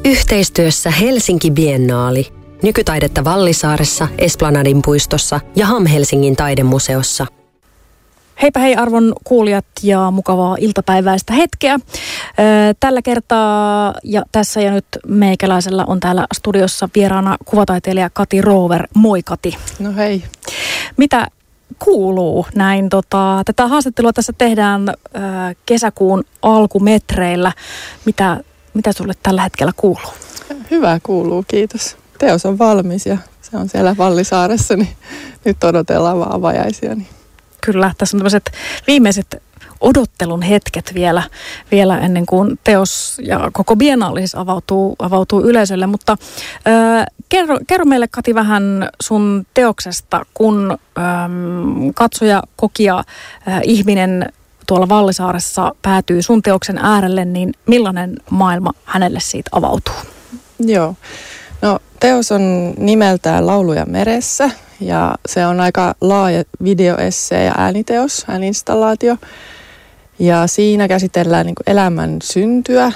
Yhteistyössä Helsinki Biennaali. Nykytaidetta Vallisaaressa, Esplanadin puistossa ja Helsingin taidemuseossa. Heipä hei arvon kuulijat ja mukavaa iltapäiväistä hetkeä. Tällä kertaa ja tässä ja nyt meikäläisellä on täällä studiossa vieraana kuvataiteilija Kati Roover. Moi Kati. No hei. Mitä kuuluu näin? Tätä haastattelua tässä tehdään kesäkuun alkumetreillä. Mitä sulle tällä hetkellä kuuluu? Hyvä kuuluu, kiitos. Teos on valmis ja se on siellä Vallisaaressa, niin nyt odotellaan vaan avajaisia. Niin. Kyllä, tässä on tämmöiset viimeiset odottelun hetket vielä ennen kuin teos ja koko biennaali siis avautuu yleisölle. Mutta kerro meille Kati vähän sun teoksesta, kun katsoja, kokija, ihminen tuolla Vallisaaressa päätyy sun teoksen äärelle, niin millainen maailma hänelle siitä avautuu? Joo, no teos on nimeltään Lauluja meressä ja se on aika laaja videoessee ja ääniteos, ääninstallaatio. Ja siinä käsitellään niin kuin elämän syntyä,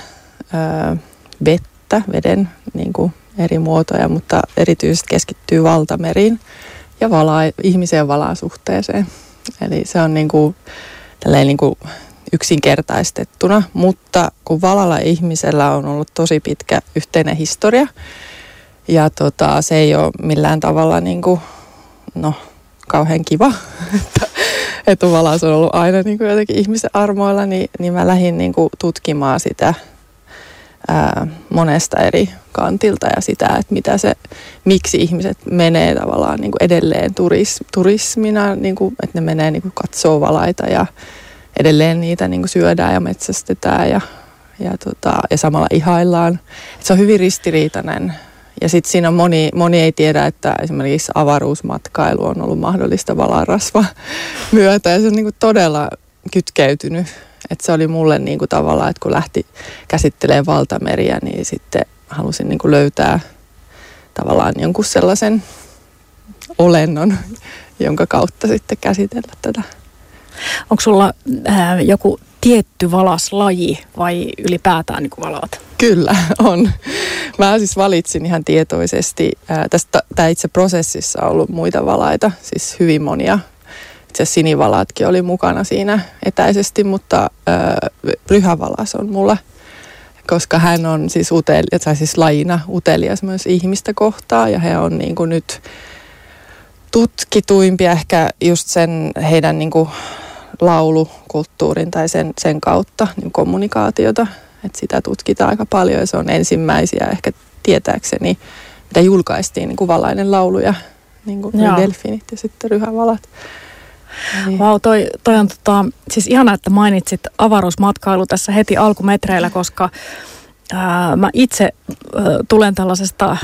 veden niin kuin eri muotoja, mutta erityisesti keskittyy valtameriin ja ihmisen valasuhteeseen. Eli se on niin kuin yksinkertaistettuna, mutta kun valalla ihmisellä on ollut tosi pitkä yhteinen historia ja se ei ole millään tavalla niin kuin, kauhean kiva, että valas on ollut aina niin kuin jotenkin ihmisen armoilla, niin mä lähdin niin kuin tutkimaan sitä monesta eri kantilta ja sitä, että miksi ihmiset menee tavallaan niin kuin edelleen turismina, niin kuin, että ne menee niin kuin katsoo valaita ja edelleen niitä niin kuin syödään ja metsästetään ja samalla ihaillaan. Et se on hyvin ristiriitainen. Ja sitten siinä on moni ei tiedä, että esimerkiksi avaruusmatkailu on ollut mahdollista valarasva myötä ja se on niin kuin todella kytkeytynyt. Että se oli mulle niin kuin tavallaan, että kun lähti käsittelemään valtameriä, niin sitten halusin niin kuin löytää tavallaan jonkun sellaisen olennon, jonka kautta sitten käsitellä tätä. Onko sulla joku tietty valaslaji vai ylipäätään niin kuin valaat? Kyllä, on. Mä siis valitsin ihan tietoisesti. Tämä itse prosessissa on ollut muita valaita, siis hyvin monia. Itse asiassa sinivalaatkin oli mukana siinä etäisesti, mutta ryhävalas on mulla, koska hän on siis lajina utelias myös ihmistä kohtaan ja he on niin kuin nyt tutkituimpia ehkä just sen heidän niin kuin laulukulttuurin tai sen kautta niin kommunikaatiota. Että sitä tutkitaan aika paljon ja se on ensimmäisiä ehkä tietääkseni, mitä julkaistiin niin kuin valainen lauluja, niin kuin delfinit ja sitten ryhävalat. Vau, toi on siis ihanaa, että mainitsit avaruusmatkailu tässä heti alkumetreillä, koska mä itse tulen tällaisesta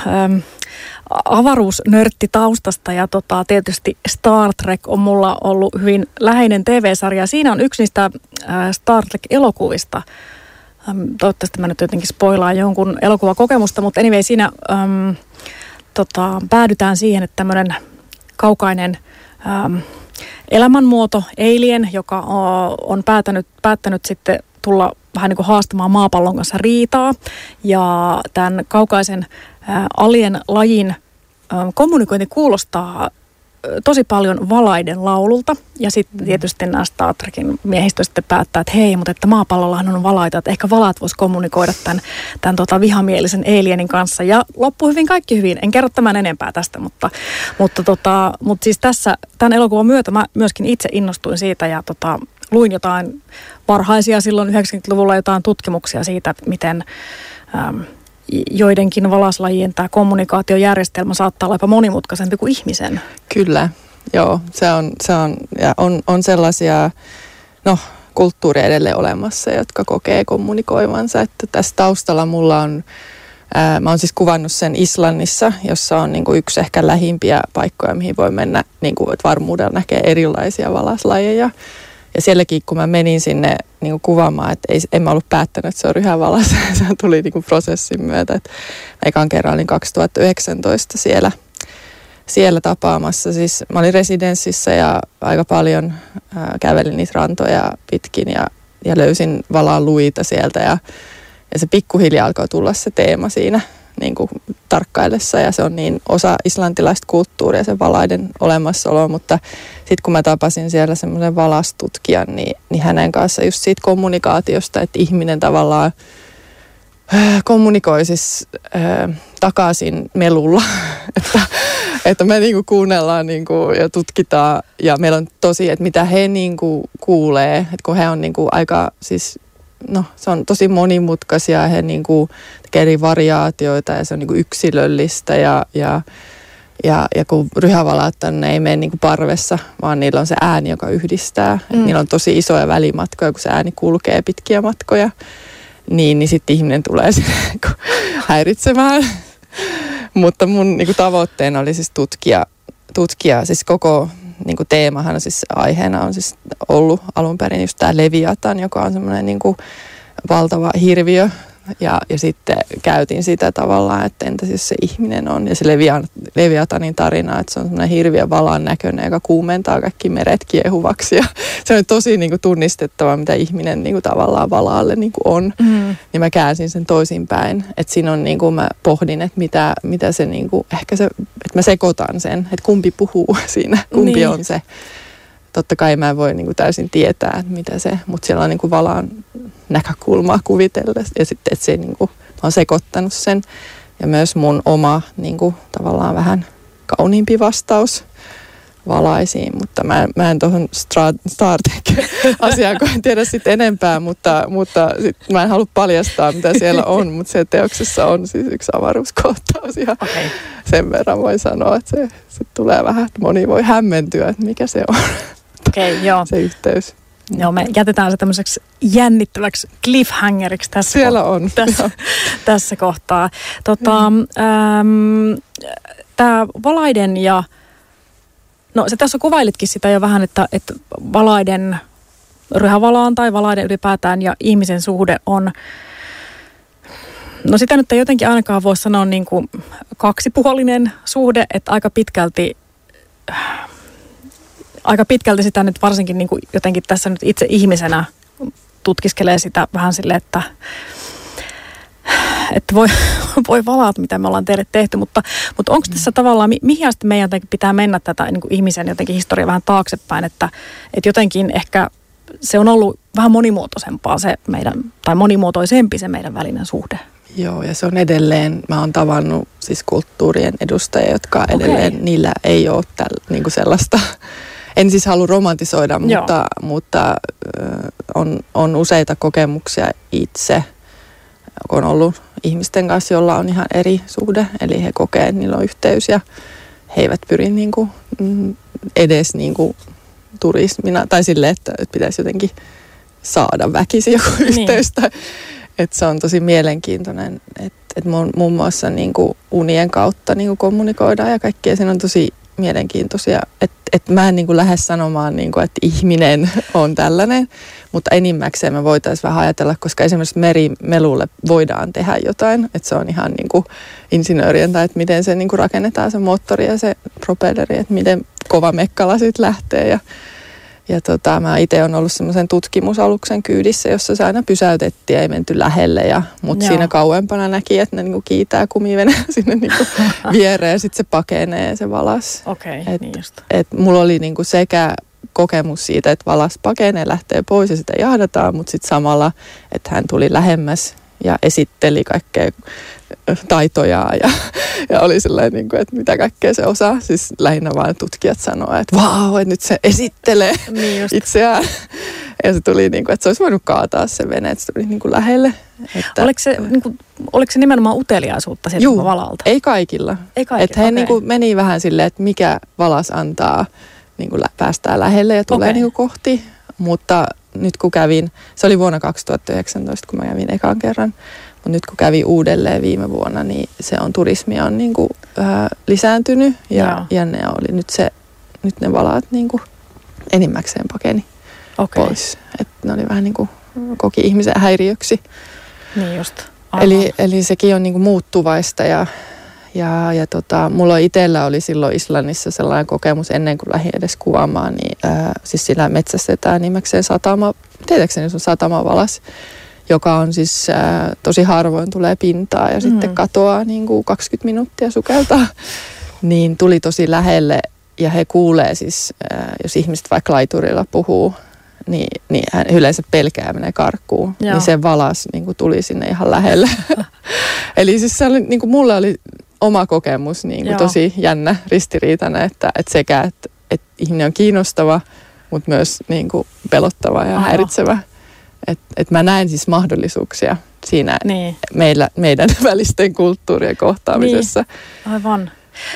avaruusnörttitaustasta ja tietysti Star Trek on mulla ollut hyvin läheinen TV-sarja. Siinä on yksi niistä Star Trek-elokuvista. Toivottavasti mä nyt jotenkin spoilaan jonkun elokuvakokemusta, mutta anyway, siinä päädytään siihen, että tämmöinen kaukainen elämänmuoto, alien, joka on päättänyt sitten tulla vähän niin kuin haastamaan maapallon kanssa riitaa. Ja tämän kaukaisen alien-lajin kommunikointi kuulostaa tosi paljon valaiden laululta. Ja sitten tietysti nämä Star Trekin miehistö sitten päättää, että hei, mutta että maapallollahan on valaita, että ehkä valaat vois kommunikoida tämän vihamielisen alienin kanssa. Ja loppu hyvin, kaikki hyvin. En kerro tämän enempää tästä, mutta siis tässä tämän elokuvan myötä mä myöskin itse innostuin siitä ja luin jotain varhaisia silloin 90-luvulla jotain tutkimuksia siitä, miten joidenkin valaslajien tämä kommunikaatiojärjestelmä saattaa olla jopa monimutkaisempi kuin ihmisen. Kyllä, joo. Se on ja on sellaisia kulttuuria edelleen olemassa, jotka kokee kommunikoivansa. Että tässä taustalla mulla on, mä oon siis kuvannut sen Islannissa, jossa on niin kuin yksi ehkä lähimpiä paikkoja, mihin voi mennä, niin kuin, että varmuudella näkee erilaisia valaslajeja. Ja sielläkin, kun mä menin sinne niin kuin kuvaamaan, että en mä ollut päättänyt, että se on ryhävalas. Se tuli niin kuin prosessin myötä. Että ekan kerran olin 2019 siellä tapaamassa. Siis mä olin residenssissä ja aika paljon kävelin niitä rantoja pitkin ja löysin valaan luita sieltä. Ja se pikkuhiljaa alkoi tulla se teema siinä niin kuin tarkkaillessa ja se on niin osa islantilaista kulttuuria, se valaiden olemassaolo, mutta sitten kun mä tapasin siellä semmoisen valastutkijan, niin hänen kanssa just siitä kommunikaatiosta, että ihminen tavallaan kommunikoi siis takaisin melulla, että me niinku kuunnellaan niinku ja tutkitaan ja meillä on tosi, että mitä he niinku kuulee, että kun he on niinku aika siis, no se on tosi monimutkaisia, he niinku tekee eri variaatioita ja se on niinku yksilöllistä ja kun ryhävalaat on, ne ei mene niinku parvessa, vaan niillä on se ääni, joka yhdistää. Niillä on tosi isoja välimatkoja, kun se ääni kulkee pitkiä matkoja. Niin sitten ihminen tulee sinne häiritsemään. Mutta mun niinku tavoitteena oli siis tutkia siis koko niinku teemahan siis aiheena on siis ollut alun perin just tämä Leviatan, joka on semmoinen niinku valtava hirviö. Ja sitten käytin sitä tavallaan, että entä siis se ihminen on. Ja se Leviatanin tarina, että se on semmoinen hirviön valan näköinen, joka kuumentaa kaikki meret kiehuvaksi. Ja se on tosi niin kuin tunnistettava, mitä ihminen niin kuin tavallaan valaalle niin kuin on. Niin mä käänsin sen toisinpäin. Että siinä on niin kuin mä pohdin, että mitä se niin kuin, ehkä se, että mä sekoitan sen, että kumpi puhuu siinä, kumpi on se. Totta kai mä en voi niin kuin täysin tietää, että mitä se, mutta siellä on niin kuin valaan näkökulmaa kuvitella. Ja sitten, että se niin kuin, mä oon sekoittanut sen. Ja myös mun oma niin kuin, tavallaan vähän kauniimpi vastaus valaisiin. Mutta mä en tuohon Star Trek-asiaan en tiedä sitten enempää, mutta sit mä en halua paljastaa, mitä siellä on. Mutta se teoksessa on siis yksi avaruuskohtaus. Ja sen verran voi sanoa, että se tulee vähän, että moni voi hämmentyä, että mikä se on. Joo. Se yhteys. Joo, me jätetään se tämmöiseksi jännittäväksi cliffhangeriksi tässä, siellä on. tässä kohtaa. Tämä valaiden ja, no se tässä kuvailitkin sitä jo vähän, että valaiden, ryhävalaan tai valaiden ylipäätään ja ihmisen suhde on, no sitä nyt ei jotenkin ainakaan voi sanoa niin kuin kaksipuolinen suhde, että aika pitkälti sitä nyt varsinkin niin kuin jotenkin tässä nyt itse ihmisenä tutkiskelee sitä vähän silleen, että voi valaat, mitä me ollaan teille tehty, mutta onko tässä tavallaan, mihin asti meidän jotenkin pitää mennä tätä niin kuin ihmisen jotenkin historiaa vähän taaksepäin, että jotenkin ehkä se on ollut vähän monimuotoisempaa se meidän, tai monimuotoisempi se meidän välinen suhde. Joo, ja se on edelleen, mä oon tavannut siis kulttuurien edustajia, jotka edelleen, niillä ei ole niin kuin sellaista. En siis halua romantisoida, mutta on useita kokemuksia itse, kun on ollut ihmisten kanssa, joilla on ihan eri suhde. Eli he kokee, että niillä on yhteys ja he eivät pyri niin kuin, edes niin kuin turismina. Tai silleen, että pitäisi jotenkin saada väkisin joku yhteys. Että se on tosi mielenkiintoinen, että muun muassa niin kuin unien kautta niin kuin kommunikoidaan ja kaikkea. Siinä on tosi mielenkiintoisia, että mä en niin kuin lähde sanomaan, niin kuin, että ihminen on tällainen, mutta enimmäkseen me voitaisiin vähän ajatella, koska esimerkiksi merimelulle voidaan tehdä jotain, että se on ihan niin kuin insinöörien tai että miten se niin kuin rakennetaan se moottori ja se propelleri, että miten kova mekkala siitä lähtee ja mä itse olen ollut semmoisen tutkimusaluksen kyydissä, jossa se aina pysäytettiin ja ei menty lähelle. Mutta siinä kauempana näki, että ne niinku kiitää kumivene sinne niinku viereen ja sitten se pakenee se valas. Niin just. Mulla oli niinku sekä kokemus siitä, että valas pakenee, lähtee pois ja sitä jahdataan, mutta sitten samalla, että hän tuli lähemmäs ja esitteli kaikkea taitojaa ja oli sellainen, että mitä kaikkea se osaa. Siis lähinnä vaan tutkijat sanoo, että vau, että nyt se esittelee itseään. Ja se tuli, että se olisi voinut kaataa se vene, että se tuli lähelle. Että, oliko se nimenomaan uteliaisuutta siltä valalta? Ei kaikilla. Että he meni vähän silleen, että mikä valas antaa päästään lähelle ja tulee kohti. Mutta nyt kun kävin, se oli vuonna 2019, kun mä kävin ekan kerran, mutta nyt kun kävin uudelleen viime vuonna, niin turismi on lisääntynyt ja ne oli nyt ne valaat enimmäkseen pakeni pois. Että ne oli vähän koki ihmisen häiriöksi. Niin just. Eli sekin on muuttuvaista ja mulla itsellä oli silloin Islannissa sellainen kokemus ennen kuin lähdin edes kuvaamaan, niin siis sillä metsästetään nimekseen satama, tietääkseni se on satamavalas, joka on siis tosi harvoin tulee pintaa ja sitten katoaa niin kuin 20 minuuttia sukeltaa, niin tuli tosi lähelle ja he kuulee siis, jos ihmiset vaikka laiturilla puhuu, niin hän yleensä pelkää ja menee karkuun, niin se valas niin kuin tuli sinne ihan lähelle. Eli siis se oli, niin kuin mulle oli oma kokemus niin kuin tosi jännä, ristiriitainen, että sekä, että ihminen on kiinnostava, mutta myös niin kuin pelottava ja häiritsevä. Että mä näen siis mahdollisuuksia siinä meidän välisten kulttuurien kohtaamisessa. Niin, aivan.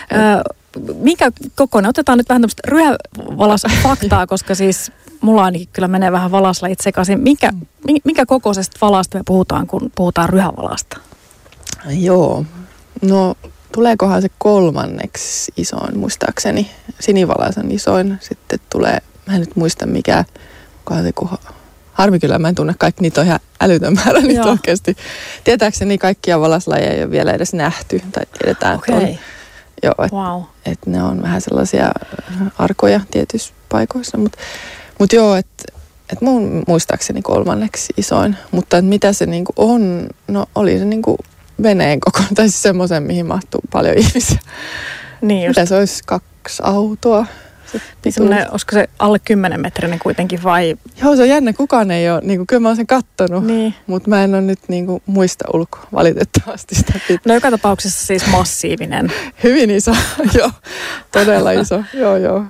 Minkä kokoinen? Otetaan nyt vähän tämmöistä ryhävalasfaktaa, koska siis mulla ainakin kyllä menee vähän valaslajit sekaisin. Minkä kokoisesta valasta me puhutaan, kun puhutaan ryhävalasta? Joo, no tuleekohan se 3. isoin muistaakseni. Sinivalas on isoin. Sitten tulee, mä en nyt muista mikä, onkohan se harmi kyllä, mä en tunne kaikki, niitä on ihan älytön määrä niitä oikeasti. Tietääkseni kaikkia valaslajeja ei ole vielä edes nähty, tai tiedetään, että on. Joo, että ne on vähän sellaisia arkoja tietyissä paikoissa, mutta joo, että mun muistaakseni 3. isoin, mutta mitä se niinku on, no oli se niinku veneen kokoinen, tai siis semmoisen, mihin mahtuu paljon ihmisiä. Niin just. Mitä se olisi 2 autoa? Niin olisiko se alle 10 metrinen kuitenkin vai? Joo, se on jännä. Kukaan ei ole, niin kuin, kyllä mä oon sen kattonut, mutta mä en ole nyt niin kuin, muista ulkoa valitettavasti sitä pitää. No joka tapauksessa siis massiivinen. Hyvin iso, joo. Todella iso, joo.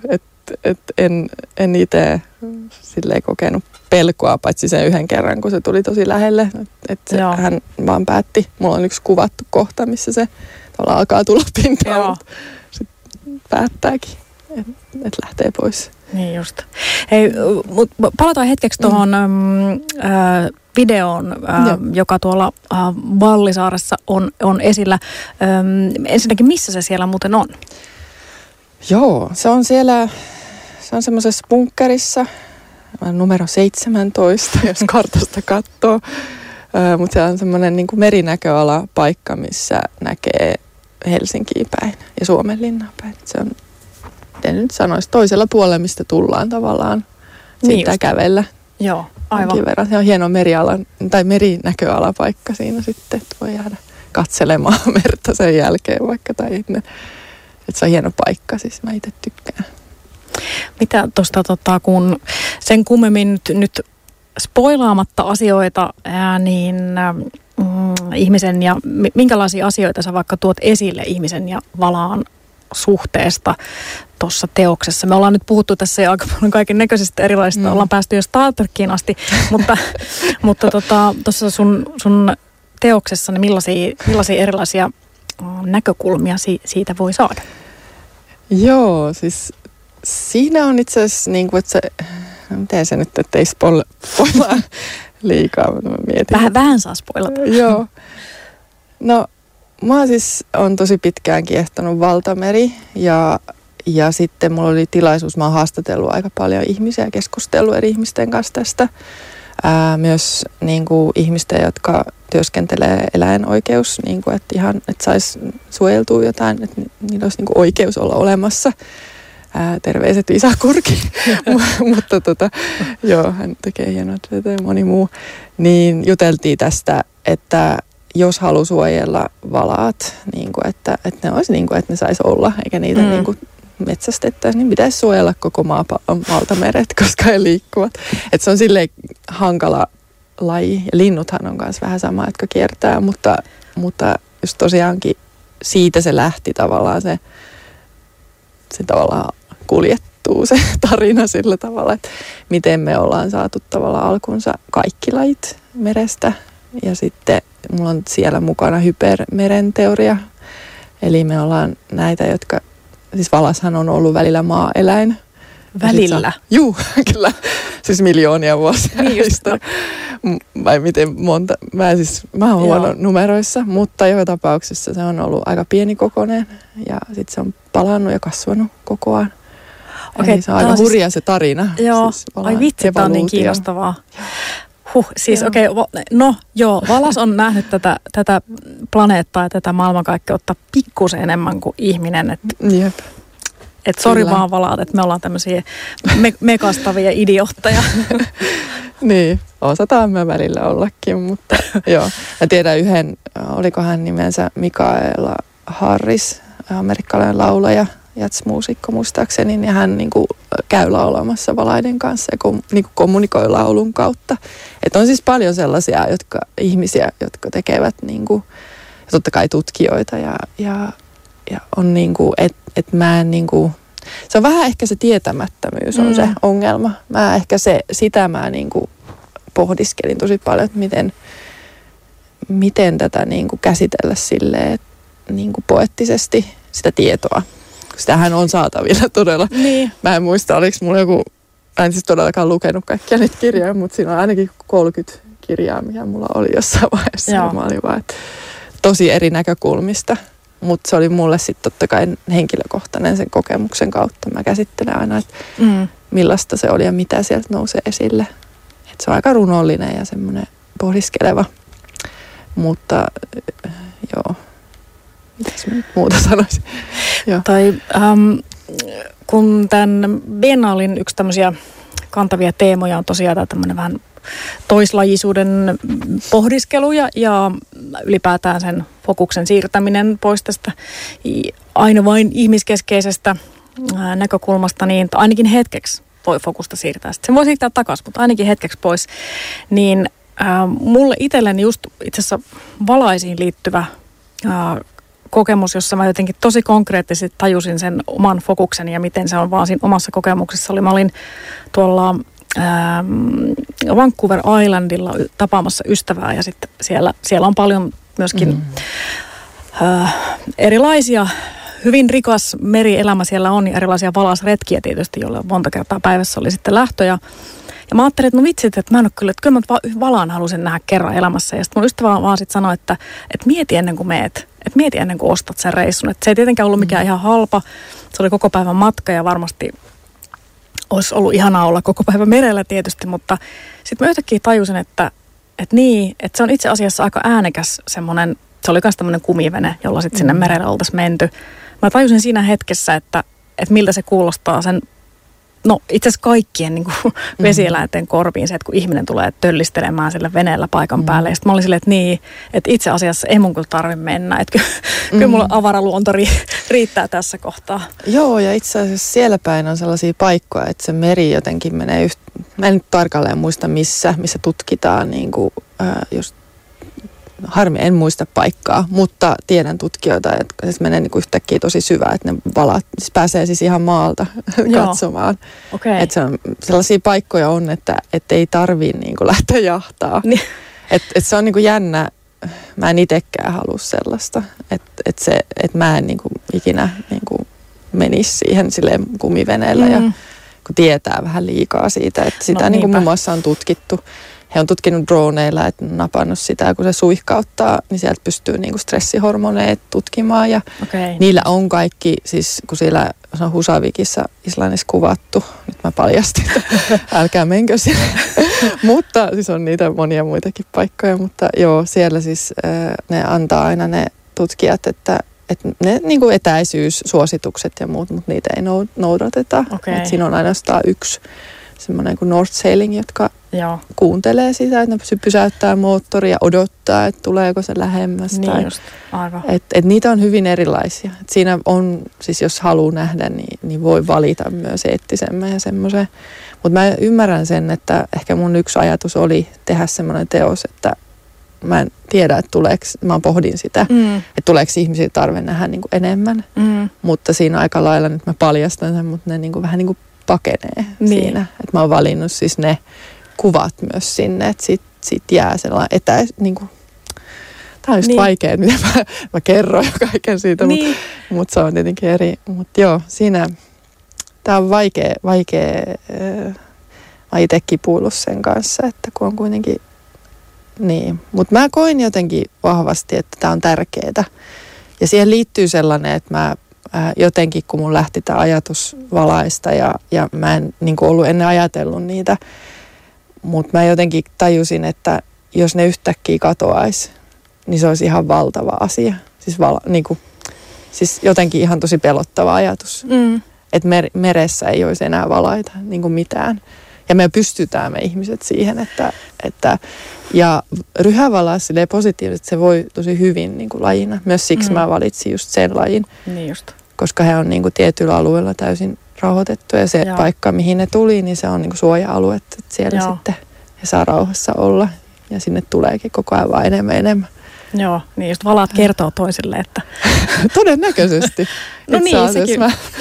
En itse silleen kokenut pelkoa, paitsi sen yhden kerran, kun se tuli tosi lähelle. Hän vaan päätti, mulla on yksi kuvattu kohta, missä se alkaa tulla pintaan, mutta sitten päättääkin. Että lähtee pois. Niin just. Hei, palataan hetkeksi tuohon videoon, joka tuolla Vallisaaressa on esillä. Ensinnäkin, missä se siellä muuten on? Joo, se on siellä, se on semmoisessa bunkkerissa, numero 17, jos kartasta katsoo. Mutta se on semmoinen niin kuin merinäköalapaikka, missä näkee Helsinkiin päin ja Suomenlinnaan päin. Se on, en nyt sanoisi, toisella puolella, mistä tullaan tavallaan. Siitä pitää kävellä. Joo, aivan. Verran. Se on hieno merinäköalapaikka siinä sitten, että voi jäädä katselemaan merta sen jälkeen vaikka tai ennen. Että se on hieno paikka, siis mä itse tykkään. Mitä tuosta, kun sen kummemmin nyt spoilaamatta asioita, niin ihmisen ja minkälaisia asioita sä vaikka tuot esille ihmisen ja valaan suhteesta tuossa teoksessa? Me ollaan nyt puhuttu tässä jo aika paljon kaiken näköisistä erilaisista, ollaan päästy jo Star Trekiin asti, mutta tuossa sun teoksessa, niin millaisia erilaisia näkökulmia siitä voi saada? Joo, siis siinä on itse asiassa niin kuin, että se, miten se nyt, ettei spoilaa liikaa, mutta mä mietin. Vähän saa spoilata. Joo. No, mä siis on tosi pitkään kiehtonut valtameri ja sitten mulla oli tilaisuus, mä oon haastatellut aika paljon ihmisiä ja keskustellut eri ihmisten kanssa tästä. Myös niin kuin ihmisten, jotka työskentelee eläinoikeus, niin kuin, että ihan, että saisi suojeltua jotain, että niillä olisi niin kuin oikeus olla olemassa. Terveiset Visa Kurki, mutta joo, hän tekee hienoa työtä ja moni muu. Niin juteltiin tästä, että jos haluaa suojella valaat, niin kuin, että ne olisi niin kuin, että ne saisi olla, eikä niitä niin kuin metsästettäisiin, niin pitäisi suojella koko maapallon valtameret, koska he liikkuvat. Että se on silleen hankala laji. Ja linnuthan on myös vähän sama, jotka kiertää, mutta just tosiaankin siitä se lähti tavallaan se tavallaan kuljettuu se tarina sillä tavalla, että miten me ollaan saatu tavallaan alkunsa kaikki lajit merestä. Ja sitten mulla on siellä mukana hypermerenteoria. Eli me ollaan näitä, jotka, siis valashan on ollut välillä maa-eläin. Välillä? Juu, kyllä. Siis miljoonia vuosia. Niin vai miten monta. Mä oon huono numeroissa, mutta joka tapauksessa se on ollut aika pienikokoinen. Ja sitten se on palannut ja kasvanut koko ajan. Eli se on aika hurja se tarina. Joo, siis ai vitsi, tämä on niin kiinnostavaa. Siis okei, no joo, valas on nähnyt tätä planeettaa ja tätä maailmankaikkeutta pikkusen enemmän kuin ihminen. Jep. Että sori vaan valaat, että me ollaan tämmöisiä mekastavia idiootteja. Niin, osataan me välillä ollakin, mutta joo. Mä tiedän yhden, oliko hän nimensä Michaela Harris, amerikkalainen laulaja, jazzmuusikko muistaakseni, niin hän niin kuin käy laulamassa valaiden kanssa ja niin kuin kommunikoi laulun kautta. Että on siis paljon sellaisia ihmisiä, jotka tekevät niin kuin, totta kai tutkijoita ja on niin kuin, että mä en niin kuin, se on vähän ehkä se tietämättömyys on se ongelma. Sitä mä niin kuin pohdiskelin tosi paljon, että miten tätä niin kuin käsitellä silleen, niin kuin poeettisesti sitä tietoa. Sitähän on saatavilla todella. Niin. Mä en muista, oliko mulla joku, mä en siis todellakaan lukenut kaikkia niitä kirjoja, mutta siinä on ainakin 30 kirjaa, mikä mulla oli jossain vaiheessa. Mä olin vaan, että tosi eri näkökulmista. Mutta se oli mulle sitten totta kai henkilökohtainen sen kokemuksen kautta. Mä käsittelen aina, että millaista se oli ja mitä sieltä nousee esille. Et se on aika runollinen ja semmoinen pohdiskeleva. Mutta joo, mitäs mä nyt muuta sanoisin? Tai kun tämän Biennaalin yksi tämmöisiä kantavia teemoja on tosiaan tämmöinen vähän toislajisuuden pohdiskelu ja ylipäätään sen fokuksen siirtäminen pois tästä aina vain ihmiskeskeisestä näkökulmasta, niin ainakin hetkeksi voi fokusta siirtää. Sitten sen voi siirtää takaisin, mutta ainakin hetkeksi pois. Niin mulle itselleni just itse asiassa valaisiin liittyvä kokemus, jossa mä jotenkin tosi konkreettisesti tajusin sen oman fokukseni ja miten se on vaan siinä omassa kokemuksessa. Mä olin tuolla Vancouver Islandilla tapaamassa ystävää ja sitten siellä on paljon myöskin erilaisia, hyvin rikas merielämä siellä on ja erilaisia valasretkiä tietysti, joilla monta kertaa päivässä oli sitten lähtö ja mä ajattelin, että no vitsit, että mä en ole kyllä, että kyllä mä valaan halusin nähdä kerran elämässä ja sitten mun ystävä vaan sitten sanoi, että mieti ennen kuin meet, että mieti ennen kuin ostat sen reissun, että se ei tietenkään ollut mikään ihan halpa, se oli koko päivän matka ja varmasti olisi ollut ihanaa olla koko päivä merellä tietysti, mutta sitten mä yhtäkkiä tajusin, että se on itse asiassa aika äänekäs semmoinen, se oli myös tämmöinen kumivene, jolla sitten sinne merelle oltaisiin menty. Mä tajusin siinä hetkessä, että miltä se kuulostaa sen, no itse asiassa kaikkien niin kuin vesieläinten korviin se, että kun ihminen tulee töllistelemään sille veneellä paikan päälle. Ja sitten mä olin silleen, että itse asiassa ei mun kyllä tarvitse mennä. Että kyllä mulla avaraluonto riittää tässä kohtaa. Joo, ja itse asiassa siellä päin on sellaisia paikkoja, että se meri jotenkin menee mä en nyt tarkalleen muista missä tutkitaan niin kuin, just harmi, en muista paikkaa, mutta tiedän tutkijoita, että se menee niin kuin yhtäkkiä tosi syvään, että ne valat siis pääsee siis ihan maalta katsomaan. Okay. Että se on, sellaisia paikkoja on, että ei tarvitse niin kuin lähteä jahtaa. Niin. Että se on niin kuin jännä, mä en itsekään halua sellaista, että mä en niin kuin ikinä niin kuin menisi siihen silleen kumiveneellä ja kun tietää vähän liikaa siitä, että sitä niin kuin muun muassa on tutkittu. He on tutkinut droneilla, että napannut sitä, kun se suihkauttaa, niin sieltä pystyy niinku stressihormoneet tutkimaan. Ja niillä on kaikki, siis kun siellä on Husavikissa Islannissa kuvattu, nyt mä paljastin, älkää menkö sinne. Mutta siis on niitä monia muitakin paikkoja, mutta joo, siellä siis ne antaa aina ne tutkijat, että ne niinku etäisyyssuositukset ja muut, mutta niitä ei noudateta. Et siinä on ainoastaan yksi semmoinen kuin North Sailing, jotka kuuntelee sitä, että ne pysäyttää moottoria ja odottaa, että tuleeko se lähemmäs. Niin just, aivan. Et niitä on hyvin erilaisia. Et siinä on, siis jos haluaa nähdä, niin voi valita myös eettisemmän ja semmoisen. Mutta mä ymmärrän sen, että ehkä mun yksi ajatus oli tehdä semmoinen teos, että mä en tiedä, että mä pohdin sitä, että tuleeko ihmisillä tarve nähdä niin kuin enemmän. Mutta siinä aika lailla, nyt mä paljastan sen, mutta ne niin kuin, vähän niin kuin pakenee siinä. Että mä oon valinnut siis ne kuvat myös sinne, että sit jää sellainen niin kuin, tää on just vaikea, mitä mä kerron jo kaiken siitä, mutta se on tietenkin eri. Mutta joo, siinä, tää on vaikea, mä itse kipuillut sen kanssa, että kun on kuitenkin niin. Mutta mä koin jotenkin vahvasti, että tää on tärkeetä. Ja siihen liittyy sellainen, että mä jotenkin, kun mun lähti tämä ajatus valaista ja mä en niin kuin ollut ennen ajatellut niitä, mutta mä jotenkin tajusin, että jos ne yhtäkkiä katoaisi, niin se olisi ihan valtava asia. Siis jotenkin ihan tosi pelottava ajatus, että meressä ei olisi enää valaita niin kuin mitään. Ja me pystytään me ihmiset siihen, että ja ryhävalas silleen positiivisesti se voi tosi hyvin niin kuin lajina. Myös siksi mä valitsin just sen lajin. Niin just. Koska he on niin kuin tietyllä alueella täysin rauhoitettu ja se paikka, mihin ne tuli, niin se on niin kuin suoja-alue, että siellä sitten he saa rauhassa olla ja sinne tuleekin koko ajan vaan enemmän. Joo, niin just valaat kertoo toisille, että... Todennäköisesti. No niin, sekin.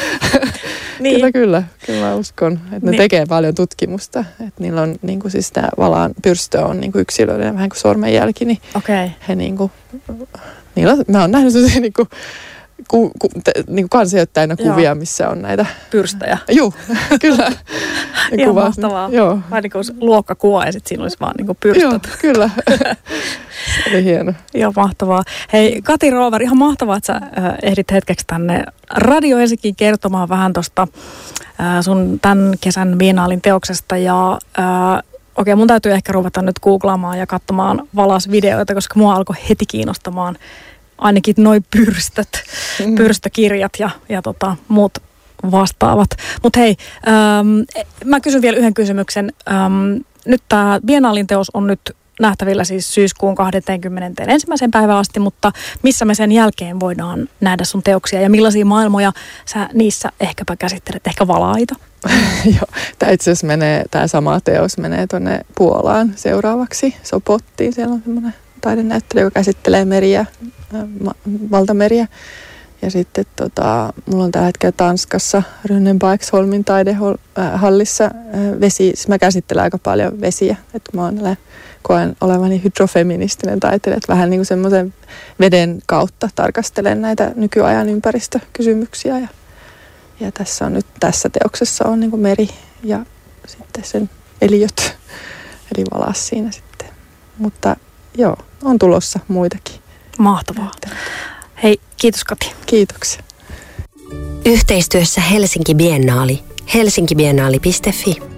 Niin. Kyllä mä uskon, että ne tekee paljon tutkimusta. Että niillä on niin kuin siis tämä valaan pyrstö on niin kuin yksilöiden vähän kuin sormenjälki, niin he niin kuin, mä oon nähnyt sellaisia niin kuin niin kansioit täynnä kuvia, missä on näitä... Pyrstöjä. Joo, kyllä. Ihan mahtavaa. Joo. Vähän niin kuin luokkakuva ja sitten siinä olisi vaan niin kuin pyrstöt. Joo, kyllä. Se oli hieno. Joo, mahtavaa. Hei, Kati Roover, ihan mahtavaa, että sä ehdit hetkeksi tänne Radio Helsinkiin kertomaan vähän tuosta sun tämän kesän biennaalin teoksesta. Ja okei, mun täytyy ehkä ruveta nyt googlaamaan ja katsomaan valasvideoita, koska mua alkoi heti kiinnostamaan ainakin noi pyrstökirjat ja muut vastaavat. Mutta hei, mä kysyn vielä yhden kysymyksen. Nyt tämä biennaalin teos on nyt nähtävillä siis syyskuun 21. päivään asti, mutta missä me sen jälkeen voidaan nähdä sun teoksia ja millaisia maailmoja sä niissä ehkäpä käsittelet, ehkä valaita? Joo, tämä sama teos menee tuonne Puolaan seuraavaksi, Sopottiin. Siellä on semmoinen taidenäyttely, joka käsittelee meriä, valtameriä. Ja sitten mulla on tällä hetkellä Tanskassa Rönnenbaeksholmin taidehallissa vesi. Siis mä käsittelen aika paljon vesiä. Että mä koen olevani hydrofeministinen taiteilija. Että vähän niin kuin semmoisen veden kautta tarkastelen näitä nykyajan ympäristökysymyksiä. Ja tässä teoksessa on niin kuin meri ja sitten sen eliöt, eli valas siinä sitten. Mutta joo, on tulossa muitakin. Mahtavaa. Hei, kiitos Kati. Kiitoksia. Yhteistyössä Helsinki Biennaali. helsinkibiennaali.fi